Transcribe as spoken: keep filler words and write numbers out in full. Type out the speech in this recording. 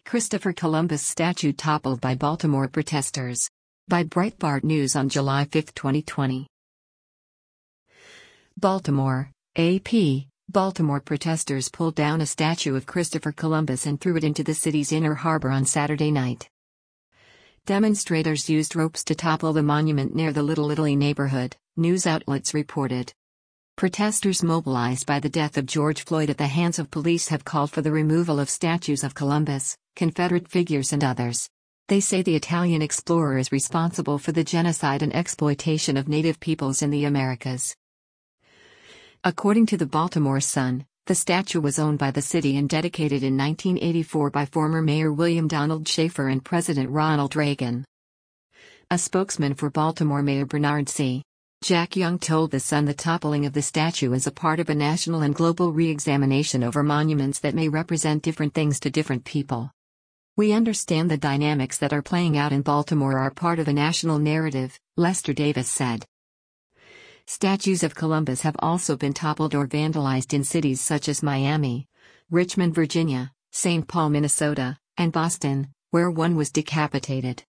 Christopher Columbus statue toppled by Baltimore protesters. By Breitbart News on July fifth, twenty twenty. Baltimore, A P. Baltimore protesters pulled down a statue of Christopher Columbus and threw it into the city's inner harbor on Saturday night. Demonstrators used ropes to topple the monument near the Little Italy neighborhood, news outlets reported. Protesters mobilized by the death of George Floyd at the hands of police have called for the removal of statues of Columbus, Confederate figures and others. They say the Italian explorer is responsible for the genocide and exploitation of native peoples in the Americas. According to the Baltimore Sun, the statue was owned by the city and dedicated in nineteen eighty-four by former Mayor William Donald Schaefer and President Ronald Reagan. A spokesman for Baltimore Mayor Bernard C. Jack Young told The Sun the toppling of the statue is a part of a national and global re-examination over monuments that may represent different things to different people. We understand the dynamics that are playing out in Baltimore are part of a national narrative, Lester Davis said. Statues of Columbus have also been toppled or vandalized in cities such as Miami, Richmond, Virginia, Saint Paul, Minnesota, and Boston, where one was decapitated.